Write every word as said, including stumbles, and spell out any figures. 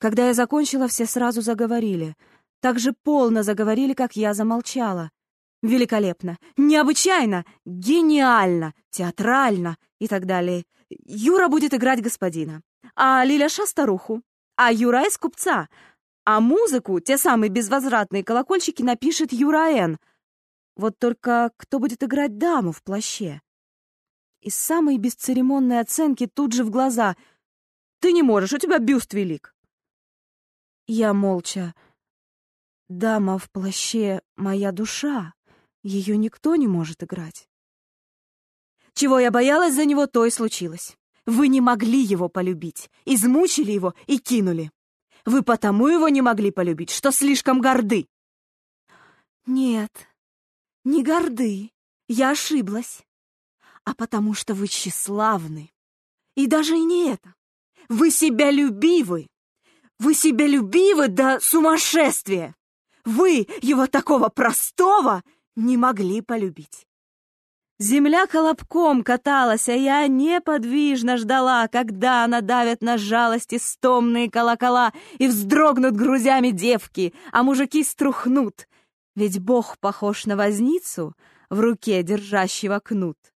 Когда я закончила, все сразу заговорили. Так же полно заговорили, как я замолчала. Великолепно, необычайно, гениально, театрально и так далее. Юра будет играть господина, а Лиляша — старуху, а Юра из купца, а музыку, те самые безвозвратные колокольчики, напишет Юра Н. Вот только кто будет играть даму в плаще? И самые бесцеремонные оценки тут же в глаза. Ты не можешь, у тебя бюст велик. Я молча. Дама в плаще — моя душа. Ее никто не может играть. Чего я боялась за него, то и случилось. Вы не могли его полюбить, измучили его и кинули. Вы потому его не могли полюбить, что слишком горды. Нет, не горды, я ошиблась. А потому что вы тщеславны. И даже и не это. Вы себялюбивы. Вы себялюбивы до сумасшествия. Вы его такого простого не могли полюбить. Земля колобком каталась, а я неподвижно ждала, когда надавят на жалости стомные колокола и вздрогнут грузями девки, а мужики струхнут. Ведь Бог похож на возницу, в руке держащего кнут.